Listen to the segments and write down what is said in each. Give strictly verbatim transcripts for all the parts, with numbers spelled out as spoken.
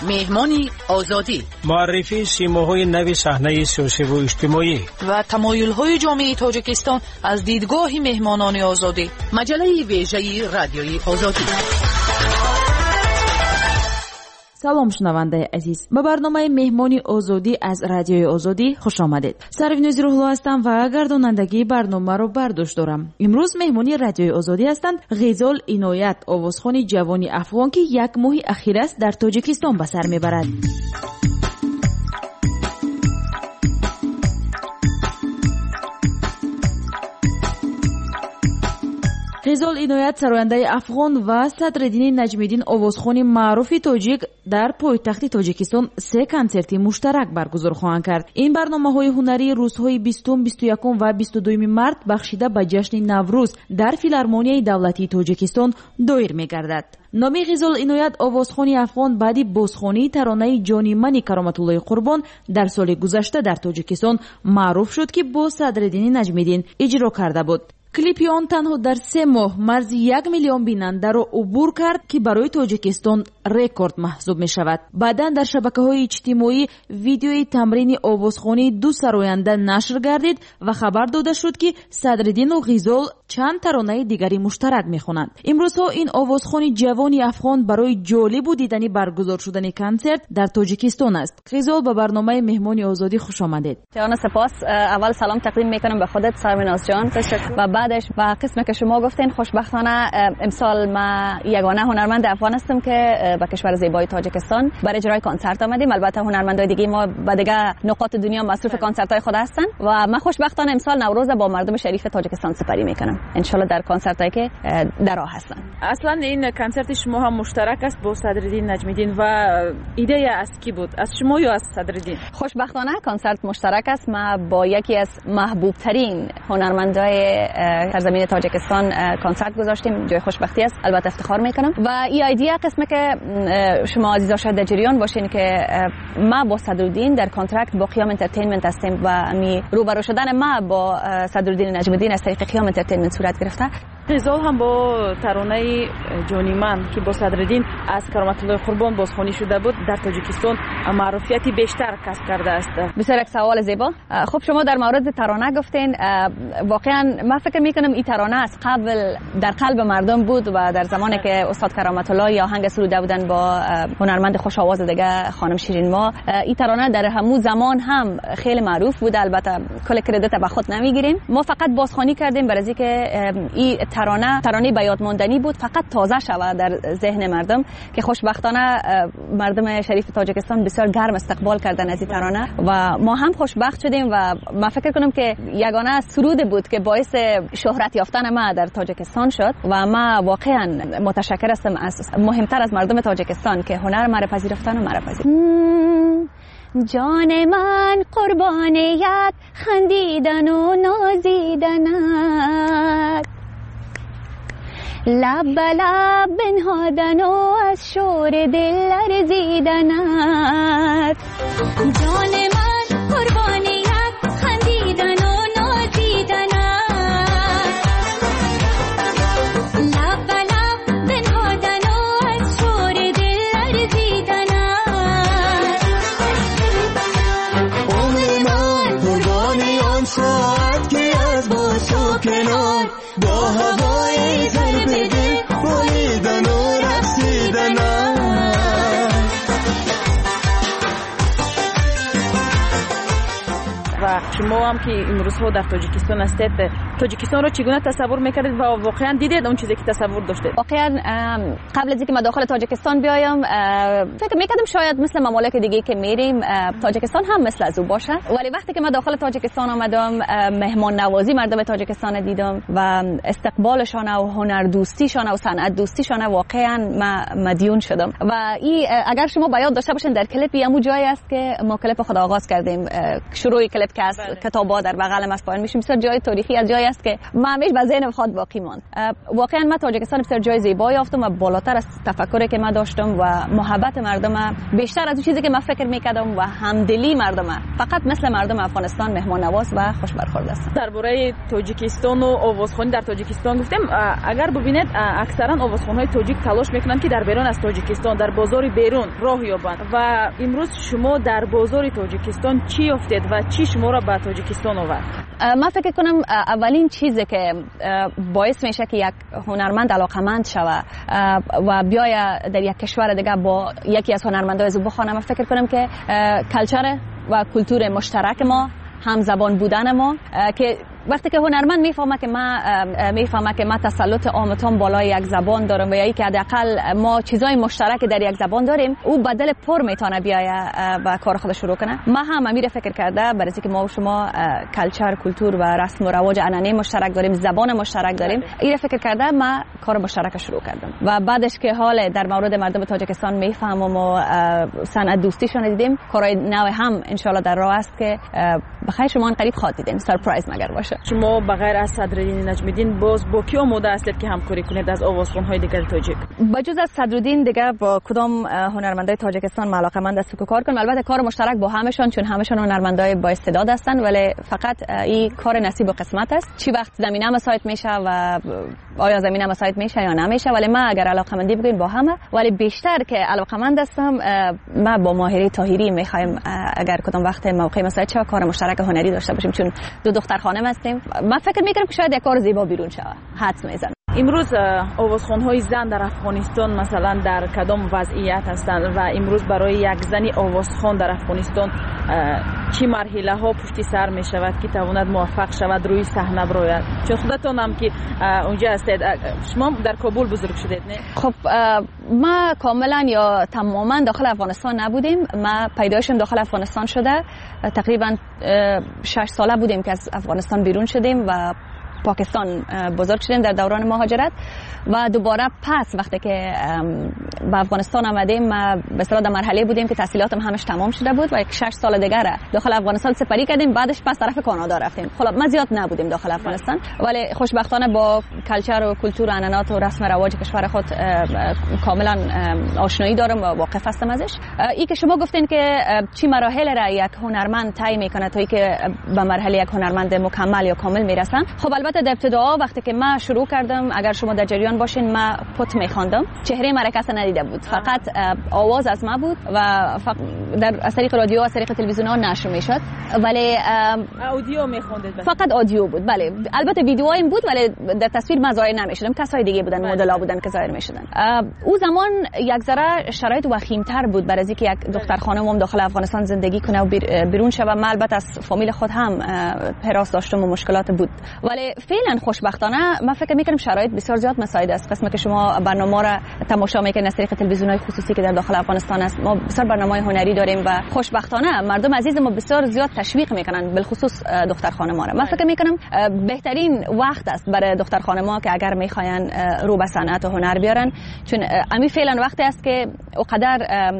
مهمانی آزادی، معرفی سیماهای نوی صحنه سیاسی و اجتماعی و تمایل‌های جامعه تاجیکستان از دیدگاه مهمانان آزادی. مجله ویژه رادیوی آزادی. سلام شنونده عزیز، به برنامه مهمانی آزادی از رادیوی آزادی خوش آمدید. سروینوزی روح‌الله هستم و گردانندگی برنامه رو بر دوش دارم. امروز مهمانی رادیوی آزادی هستند غزال عنایت، آوازخوان جوانی افغان که یک ماه اخیر است در تاجیکستان به سر میبرد. غزال عنایت سراینده افغان و صدرالدین نجمیدین آوازخوان معروف تاجیک در پایتخت تاجیکستان سه کنسرت مشترک برگزار خواهند کرد. این برنامه‌های هنری روزهای بیستم، بیست و یکم و بیست و دوم مارس بخشیده به جشن نوروز در فیلارمونیای دولتی تاجیکستان دایر می‌گردد. نامی غزال عنایت آوازخوان افغان بعدی بازخوانی ترانه جانی منی کرامت الله قربان در سال گذشته در تاجیکستان معروف شد که با صدرالدین نجمیدین اجرا کرده بود. کلیپ آن تنها در سه ماه مرز یک میلیون بیننده را عبور کرد که برای تاجیکستان رکورد محسوب می شود. بعدا در شبکه‌های اجتماعی ویدیوی تمرین آوازخوانی دو سراینده نشر گردید و خبر داده شد که صدرالدین و غزال چند ترانه دیگری مشترک می‌خوانند. امروزها این آوازخوان جوانی افغان برای جالب و دیدنی برگزار شدن کنسرت در تاجیکستان است. غزال به برنامه مهمانی آزادی خوش آمدید. جان سپاس. اول سلام تقدیم می‌کنم به خودت سرمناز جان. و بعدش با قسمی که شما گفتین خوشبختانه امسال ما یگانه هنرمند افغان هستم که به کشور زیبای تاجیکستان برای اجرای کنسرت آمدیم. البته هنرمندای دیگه ما به دیگه نقاط دنیا مصروف کنسرت‌های خود هستن و من خوشبختانه امسال نوروز با مردم شریف تاجیکستان سپری میکنم. ان شاءالله در کنسرتایی که در راه هستن. اصلا این کنسرت شما هم مشترک است با صدرالدین نجمیدین و ایده از کی بود؟ از شما یا از صدرالدین؟ خوشبختانه کنسرت مشترک است. ما با یکی از محبوب ترین هنرمندای سرزمین تاجیکستان کنسرت گذاشتیم. جای خوشبختی است، البته افتخار میکنم. و این ایده قسمه که شما عزیزا شاید در جریان باشین که ما با صدرالدین در کانترکت با قیام انترتینمنت هستیم و می روبرو شدن ما با صدرالدین نجمیدین از طریق قیام انترتینمنت صورت گرفته. غزال هم با ترانه جانی من که با صدرالدین از کرامت الله قربان بازخوانی شده بود در تاجیکستان معروفیتی بیشتر کسب کرده است. بسیار یک سوال زیبا. خب شما در مورد ترانه گفتین، واقعا من فکر میکنم این ترانه از قبل در قلب مردم بود و در زمانی که استاد کرامت الله یا آهنگ سروده بودن با هنرمند خوش آواز دیگه خانم شیرین ما، این ترانه در همون زمان هم خیلی معروف بود. البته کل کردیت به خود نمیگیریم، ما فقط بازخوانی کردیم برای اینکه این ترانه ترانه به یاد ماندنی بود، فقط تازه شود در ذهن مردم که خوشبختانه مردم شریف تاجیکستان بسیار گرم استقبال کردن از این ترانه و ما هم خوشبخت شدیم و من فکر کنم که یگانه سرود بود که باعث شهرت یافتن ما در تاجیکستان شد و ما واقعا متشکر هستم از مهمتر از مردم تاجیکستان که هنر مرا پذیرفتن و مرا پذیرفتن. جان من قربانیت خندیدن و نازیدنت، لب به لب بنهادن و از شور دل لرزیدنت. جان من قربانیت خندیدن و نازیدنت، لب به لب بنهادن و از شور دل لرزیدنت. عمر من قربانی آن ساعت که از باش و کنار با هوای ضرب دل بالیدن و رقصیدن. و شما هم که امروز ها در تاجیکستان هستید، تاجیکستان رو چگونه تصور میکردید و واقعا دیدید اون چیزی که تصور داشتید؟ واقعا قبل از اینکه ما داخل تاجیکستان بیایم فکر میکردم شاید مثل ممالک دیگه که میریم تاجیکستان هم مثل از او باشه، ولی وقتی که ما داخل تاجیکستان آمدم مهمان نوازی مردم تاجیکستان دیدم و استقبالشان و هنر دوستیشان و صنعت دوستیشان واقعا ما مدیون شدم. و این اگر شما بیاد داشته باشین در کلیپ همون جایی است که ما کلیپ خود آغاز کردیم، شروع کلیپ که است کتاب‌ها در بغلم است پایین میشیم. بسیار جای تاریخی از جایی است که من همیشه به ذهنم خود باقی ماند. واقعا من تاجیکستان بسیار جای زیبایی یافتم و بالاتر از تفکری که من داشتم و محبت مردم بیشتر از اون چیزی که من فکر میکردم و همدلی مردم فقط مثل مردم افغانستان مهمان نواز و خوش برخورد است. درباره تاجیکستان و آوازخوانی در تاجیکستان گفتم، اگر ببینید اکثرا آوازخوان‌های تاجیک تلاش میکنند که در بیرون از تاجیکستان در بازار بیرون راه یابند و امروز شما در بازار تاجیکستان چی یافتید و چی شما را به تاجیکستان آورد؟ من فکر کنم اولین چیزی که باعث میشه که یک هنرمند علاقمند شوه و بیاید در یک کشور دیگه با یکی از هنرمندای زو بخونه، من فکر کنم که کلچر و کلتور مشترک ما، هم زبان بودن ما، که وقتی که هنرمند میفهمه که ما میفهمه که ما تسلط عامتان بالای یک زبان دارم و یا که حداقل ما چیزای مشترک در یک زبان داریم، او بدل پر میتونه بیاید و کار خودش شروع کنه. ما هم امیر فکر کرده برای اینکه ما و شما کلچر، کلتور و رسم و رواج عنعنه مشترک داریم، زبان مشترک داریم، این فکر کرده ما کار مشترک شروع کردم و بعدش که حال در مورد مردم تاجیکستان میفهمم و صنعت دوستیشون دیدیم، کارهای نو هم ان شاء الله در راه است که بخیر شما قریب خواهید دیدین، سرپرایز مگر باشه. شما بغیر از صدرالدین نجمیدین باز با کی آماده هستید که همکاری کنید از آوازخوان‌های دیگر تاجیک؟ بجز از صدرالدین دیگه با کدام هنرمندای تاجیکستان علاقه‌مند است که کار کنم. البته کار مشترک با همشون، چون همشون هنرمندای با استعداد هستن، ولی فقط این کار نصیب و قسمت است. چی وقت زمینه مساعد میشه و آیا زمینه مساعد میشه یا نمیشه، ولی من اگر علاقه‌مندی بگیم با همه، ولی بیشتر که علاقه‌مند هستم ما با ماهری طاهری میخوایم اگر کدام وقت موقع مساعد شه کار مشترک هنری داشته باشیم، چون دو دختر خانم هستیم. من فکر میکنم که شاید یک کار زیبا بیرون شود. حدس میزنم. امروز آوازخوان‌های زن در افغانستان مثلا در کدام وضعیت هستند و امروز برای یک زنی آوازخوان در افغانستان چی مرحله ها پشت سر می شود که تواند موفق شود روی صحنه براید؟ چون خودتون هم که اونجا هستید، شما در کابل بزرگ شدید نه؟ خب ما کاملا یا تماما داخل افغانستان نبودیم. ما پیدایشم داخل افغانستان شده، تقریبا شش ساله بودیم که از افغانستان بیرون شدیم و پاکستان بزرگ شدیم در دوران مهاجرت و دوباره پس وقتی که به افغانستان آمدیم ما به اصطلاح در مرحله بودیم که تحصیلاتم همش تمام شده بود و یک شش سال دیگه داخل افغانستان سپری کردیم، بعدش پس طرف کانادا رفتیم. خب ما زیاد نبودیم داخل افغانستان، ولی خوشبختانه با کلچر و کلتور و عنعنات و رسم و رواج کشور خود کاملا آشنایی دارم و واقف هستم ازش. این که شما گفتین که چی مراحل را یک هنرمند طی میکنه تا اینکه به مرحله یک هنرمند مکمل یا کامل میرسن، خب البته در ابتدا وقتی که من شروع کردم، اگر شما در جریان باشین، من پت میخواندم، چهره من کسی ندیده بود، فقط آواز از من بود و در از طریق رادیو از طریق تلویزیون ها نشر میشد، ولی اودیو میخوندید؟ فقط آدیو بود. بله البته ویدیوهایم بود ولی در تصویر من ظاهر نمیشدم، کسای دیگه بودن، مدل‌ها بودن که ظاهر میشدن. او زمان یک ذره شرایط وخیم‌تر بود برای اینکه یک دختر خانم داخل افغانستان زندگی کنه و بیرون شه. من البته از فامیل خود هم حراس داشتم و مشکلات بود، ولی فعلا خوشبختانه من فکر میکنم شرایط بسیار زیاد مساعد است. قسمی که شما برنامه را تماشا میکنید از طریق تلویزیون‌های خصوصی که در داخل افغانستان است، ما بسیار برنامه‌های هنری داریم و خوشبختانه مردم عزیز ما بسیار زیاد تشویق میکنن، بالخصوص دختر خانم‌ها را. من فکر میکنم بهترین وقت است برای دختر خانم‌ها که اگر میخواین رو به صنعت و هنر بیارن، چون امی فعلا وقتی است که اونقدر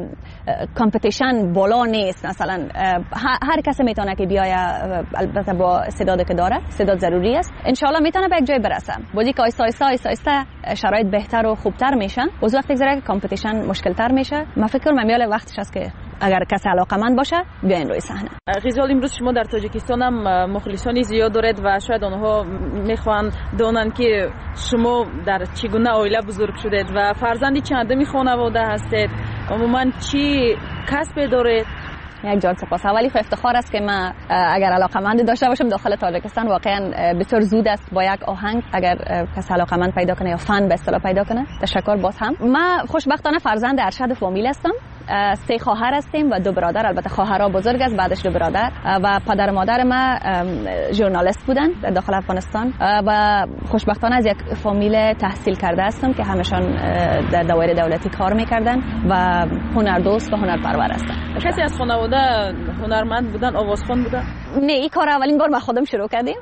کامپتیشن بالا نیست. مثلا هر کسی میتونه که بیاید، البته با استعدادی که داره، استعداد ضروری است، ان شاء الله میتونه به یک جای برسه. بودی که آیسته آیسته آیسته آیسته شرایط بهتر و خوبتر میشن، از وقتی که کامپتیشن مشکلتر میشه، من فکر کنم میال وقتش است که اگر کسی علاقمند باشه بیاین روی صحنه. غزال، امروز شما در تاجیکستان هم مخلصانی زیاد دارید و شاید آنها میخوان دونن که شما در چگونه عائله بزرگ شدید و فرزندی چندمی خانواده هستید، عموما چی کسب دارید؟ یک جان سپاس. اولی خو افتخار است که من اگر علاقمند داشته باشم داخل تاجیکستان. واقعا بسیار زود است با یک آهنگ اگر کس علاقمند پیدا کنه یا فن به اصطلاح پیدا کنه. تشکر باز هم. من خوشبختانه فرزند ارشد فامیل هستم. سه خواهر هستیم و دو برادر. البته خواهرها بزرگ است، بعدش دو برادر، و پدر مادر ما ژورنالیست بودن در داخل افغانستان و خوشبختانه از یک فامیل تحصیل کرده هستم که همشان در دوایر دولتی کار میکردن و هنردوست و هنرپرور هستن. کسی از خانواده هنرمند بودن، آوازخوان بودن؟ نه، این کار اولین بار ما خودم شروع کردیم.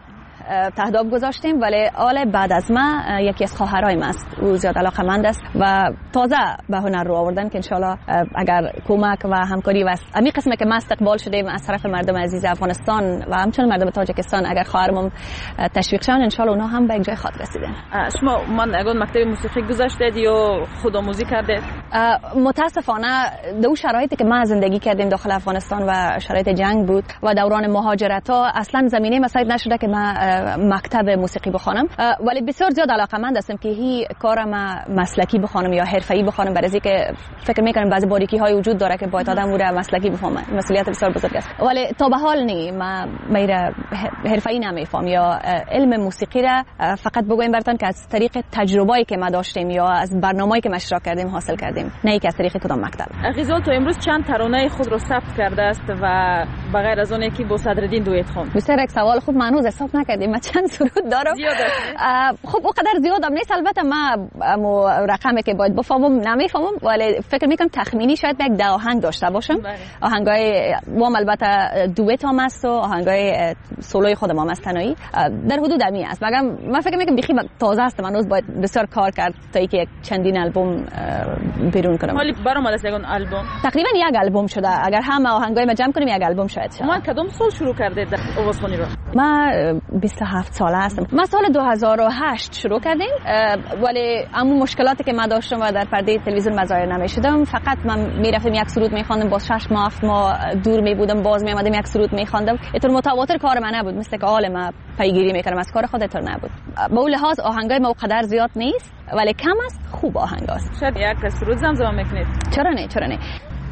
تهداب گذاشتیم، ولی آل بعد از ما یکی از خواهرای ما است، او زیاد علاقه‌مند است و تازه به هنر رو آوردن که انشالله اگر کمک و همکاری و امی قسمه که ما استقبال شدیم از طرف مردم عزیز افغانستان و همچنین مردم تاجیکستان، اگر خواهرمون تشویق شدن انشالله اونها هم به یک جای خاطر رسیدن. شما من اگه مکتب موسیقی گذاشتید یا خودآموزی کردید؟ متاسفانه دو شرایطی که ما زندگی کردیم داخل افغانستان و شرایط جنگ بود و دوران مهاجرت ها اصلا زمینه مساعد نشده که ما مکتب موسیقی بخوانم، ولی بسیار زیاد علاقه‌مند هستم که هی کار ما مسلکی بخوانم یا حرفه‌ای بخوانم، برای اینکه فکر می‌کنم بعضی باریکی های وجود داره که باید آدم رو مسلکی بفهمه، مسئولیت بسیار بزرگ است. ولی تا به حال نی ما میره حرفه‌ای نمیفهم یا علم موسیقی را فقط بگویم براتون که از طریق تجربه‌ای که ما داشتیم یا از برنامه‌ای که ما اشتراک کردیم حاصل کردیم، نه که از طریق کدام مکتب. غزال تو امروز چند ترانه خود رو ثبت کرده است و بغیر از اون یکی با صدرالدین دویت خواند؟ بسیار یک سوال خوب، ما هنوز حساب نکردیم ما چند سرود دارم. زیاد است. خب اونقدر زیادم نیست، البته ما مو رقمی که باید بفهمم نمیفهمم، ولی فکر میکنم تخمینی شاید یک ده آهنگ داشته باشم. آهنگای وام البته دویت هم است و آهنگای سولوی خودم هم است تنهایی، در حدود امی است. مگم من فکر میکنم بخی تازه است، من هنوز باید بسیار کار کرد تا اینکه یک چندین البوم بیرون کنم. ولی برام از یک البوم تقریبا یک البوم شده، اگر همه آهنگای ما جمع کنیم یک البوم شاید شه. من کدام سال شروع کرده آوازخوانی رو؟ ما بیست و هفت ساله هستم. ما سال دو هزار و هشت شروع کردیم، ولی اما مشکلاتی که من داشتم و در پرده تلویزیون مظاهر نمیشدم، فقط من میرفتم یک سرود میخواندم، باز شش ماه هفت ماه دور میبودم، باز میآمدم یک سرود میخواندم. اینطور متواتر کار من نبود، مثل که حال ما پیگیری میکردم از کار خود، اینطور نبود. به اون لحاظ آهنگای ما قدر زیاد نیست، ولی کم است، خوب آهنگ است. شاید یک سرود زمزمه میکنید؟ چرا نه چرا نه.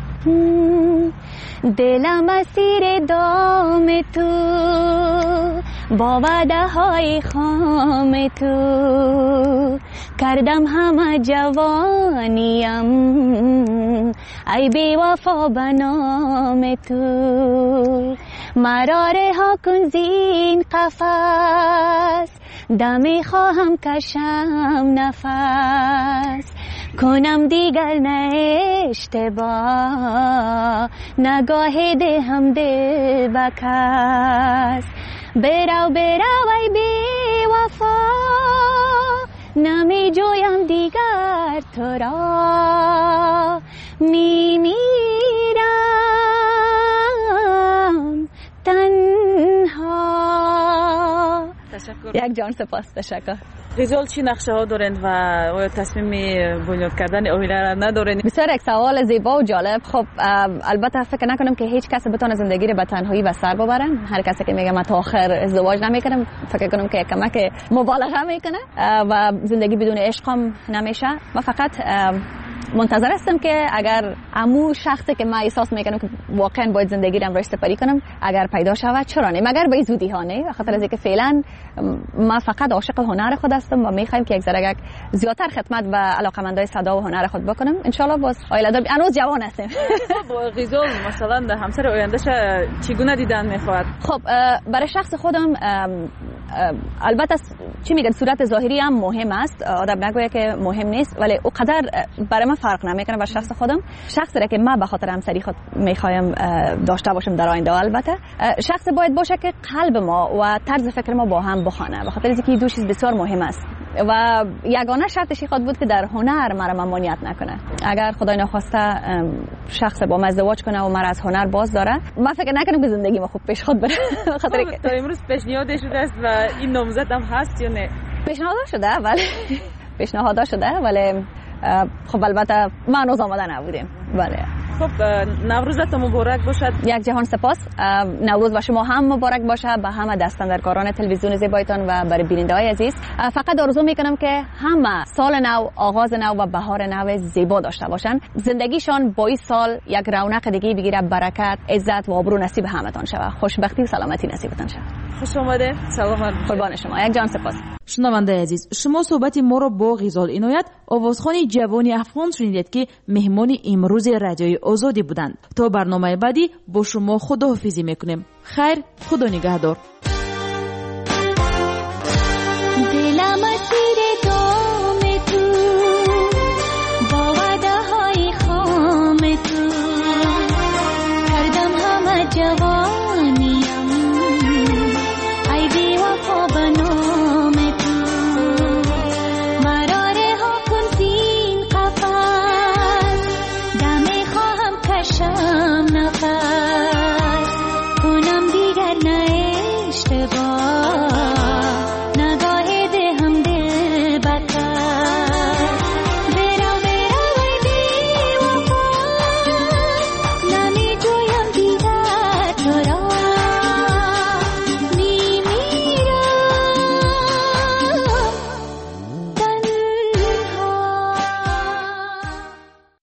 دلم اسیر دام تو، با وعده های خام تو، کردم همه جوانیم ای بی وفا به نام تو. مرا رها کن زین قفس، دمی خواهم کشم نفس، کنم دیگر نه اشتباه، نگاه ده هم دل بکس. برو برو ای بی وفا، نمی جویم دیگر تو را، می میرم تنها. تشکر. یک جان سپاس. تشکر. غزال چی نقشه ها دارند و آیا تصمیم بنیاد کردن اویله را ندارند؟ بسیار یک سوال زیبا و جالب. خب البته فکر نکنم که هیچ کس بتونه زندگی رو به تنهایی به سر ببره. هر کسی که میگه من تا آخر ازدواج نمیکنم، فکر کنم که کمک مبالغه میکنه و زندگی بدون عشق هم نمیشه. من فقط منتظر هستم که اگر عمو شخصی که من احساس میکنم که واقعا باید زندگی رو امروز سپری کنم اگر پیدا شود، چرا نه، مگر به زودی ها نه، به خاطر اینکه فعلا ما فقط عاشق هنر خود هستم و میخوایم که یک ذره زیادتر خدمت به علاقمندای صدا و هنر خود بکنم. ان شاء الله باز آیلدا هنوز جوان هستیم. خب غزال مثلا همسر آیندهش چگونه دیدن میخواد؟ خب برای شخص خودم البته چی میگن صورت ظاهری هم مهم است، آدم نگویه که مهم نیست، ولی اونقدر برای من فرق نمیکنه. بر شخص خودم شخصی را که من به خاطر همسری خود میخوایم داشته باشم در آینده، البته شخص باید باشه که قلب ما و طرز فکر ما با هم بخوانه، به خاطر اینکه دو چیز بسیار مهم است و یگانه شرطش خود بود که در هنر مرا ممانعت نکنه. اگر خدای نخواسته شخص با من ازدواج کنه و مرا از هنر باز داره، من فکر نکنم که زندگی ما خوب پیش خود بره. خاطر که تا امروز پیشنهاد شده است و این نامزد هم هست یا نه؟ پیشنهاد شده ولی پیشنهاد شده ولی خب البته ما هنوز آماده نبودیم. بله. خب نوروزتون مبارک باشد. یک جهان سپاس. نوروز و شما هم مبارک باشه به همه دستاندرکاران تلویزیون زیبایتان و برای بیننده‌های عزیز. فقط آرزو میکنم که همه سال نو، آغاز نو و بهار نو زیبا داشته باشن، زندگیشان با این سال یک رونق دیگه بگیره، برکت، عزت و آبرو نصیب همتون شود، خوشبختی و سلامتی نصیبتون شود. خوش آمده. سلام. قربان شما. یک جان سپاس. شنونده عزیز، شما صحبت ما رو با غزال عنایت، آوازخوان جوانی افغان شنیدید که مهمان امروز رادیوی آزادی بودند. تا برنامه بعدی با شما خداحافظی میکنیم. خیر، خدا نگهدار. دلم اسیر